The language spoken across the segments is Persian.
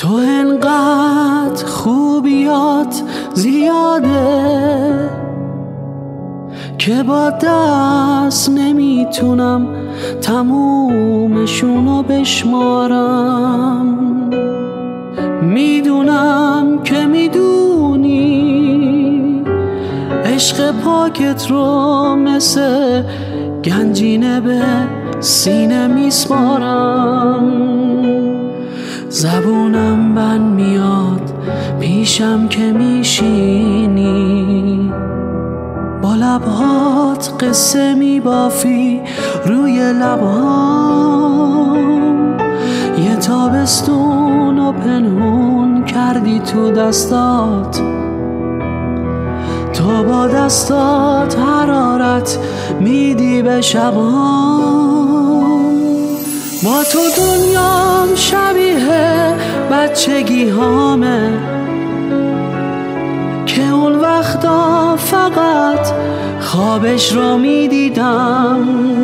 تو انقدر خوبیات زیاده که با دست نمیتونم تمومشونو بشمارم. میدونم که میدونی عشق پاکت رو مثل گنجینه به سینه میسپارم. زبونم بند میاد پیشم که میشینی، با لبهات قصه میبافی روی لبهام. یه تابستون و پنهون کردی تو دستات، تو با دستات حرارت میدی به شبام. با تو دنیام شبیه بچگی هامه که اون وقتا فقط خوابش رو میدیدم.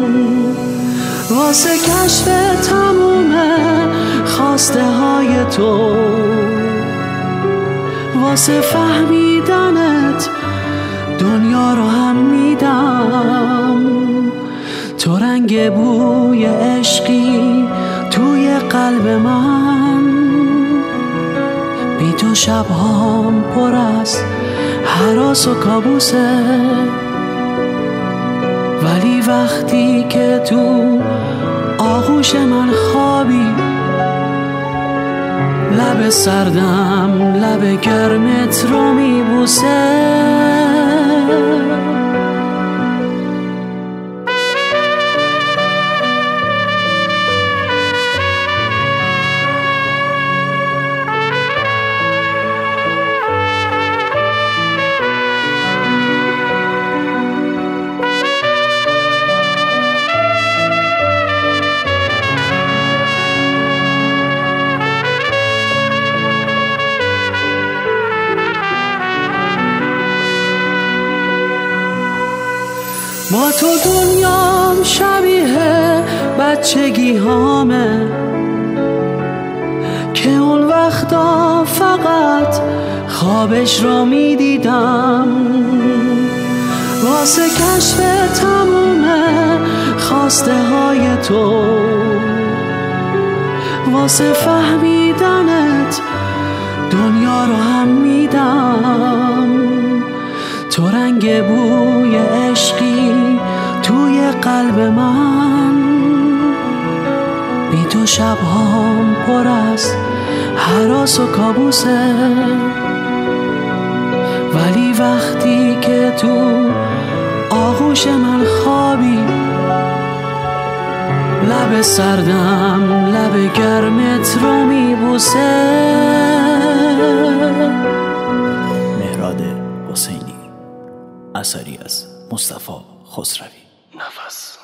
واسه کشف تموم خواسته های تو، واسه فهمیدنت دنیا رو هم میدم. تو رنگ بوی عشقی توی قلب من، بی تو شبهام پر از هراس و کابوسه. ولی وقتی که تو آغوش من خوابی، لب سردم لب گرمت رو میبوسه. با تو دنیام شبیه بچگی هامه که اون وقتا فقط خوابش رو میدیدم. واسه کشف تموم خواسته های تو، واسه فهمیدنت دنیا رو هم میدم. تو رنگ بوی عشقی توی قلب من، بی تو شبهام پر از هراس و کابوسه. ولی وقتی که تو آغوش من خوابی، لب سردم لب گرمت رو میبوسه. مهراد حسینی، اثری از مصطفی خسروی. نفس